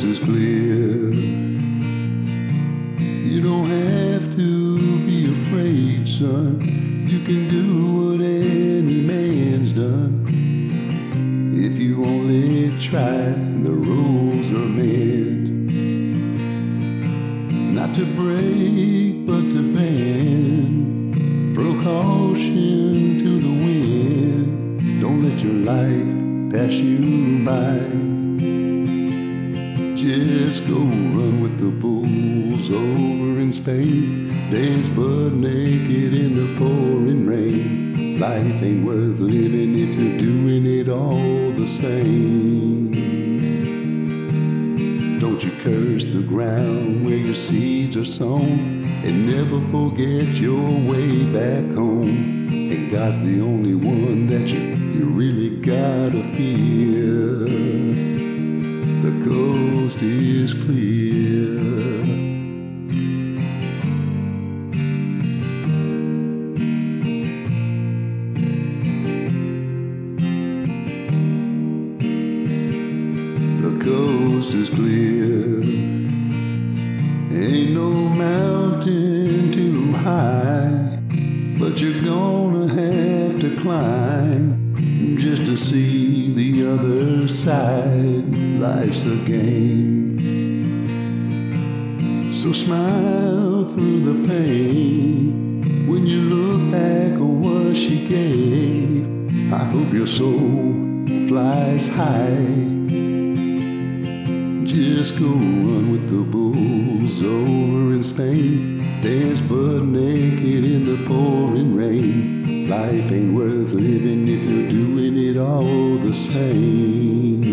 coast is clear. You don't have to be afraid, son. You can do what any man's done. If you only try, the rules are meant not to break, but to bend. Throw caution to the wind. Don't let your life pass you by. Just go run with the bulls over in Spain. Dance butt naked in the pouring rain. Life ain't worth living if you're doing it all the same. Don't you curse the ground where your seeds are sown, and never forget your way back home. And God's the only one that you really gotta fear. The coast is clear. The coast is clear. Ain't no mountain too high, but you're gonna have to climb just to see the other side. Life's a game, so smile through the pain. When you look back on what she gave, I hope your soul flies high. Just go run with the bulls over in Spain. Dance butt naked in the pouring rain. Life ain't worth living if you're doing it all the same.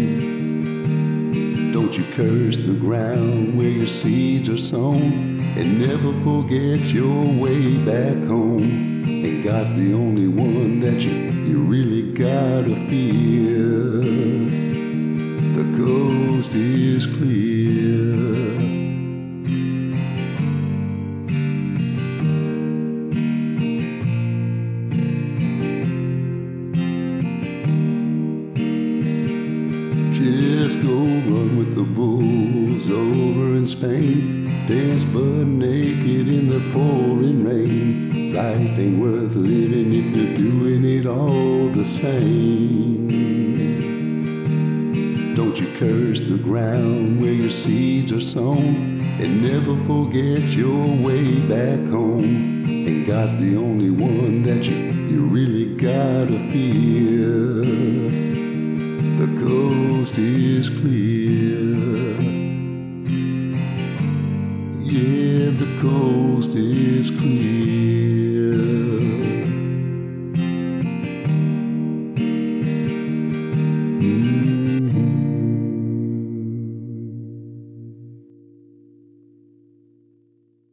Don't you curse the ground where your seeds are sown, and never forget your way back home. And God's the only one that you really gotta fear. The coast is clear. Just go run with the bulls over in Spain. Dance butt naked in the pouring rain. Life ain't worth living if you're doing it all the same. Don't you curse the ground where your seeds are sown, and never forget your way back home. And God's the only one that you really gotta fear. The coast is clear. Yeah, the coast is clear.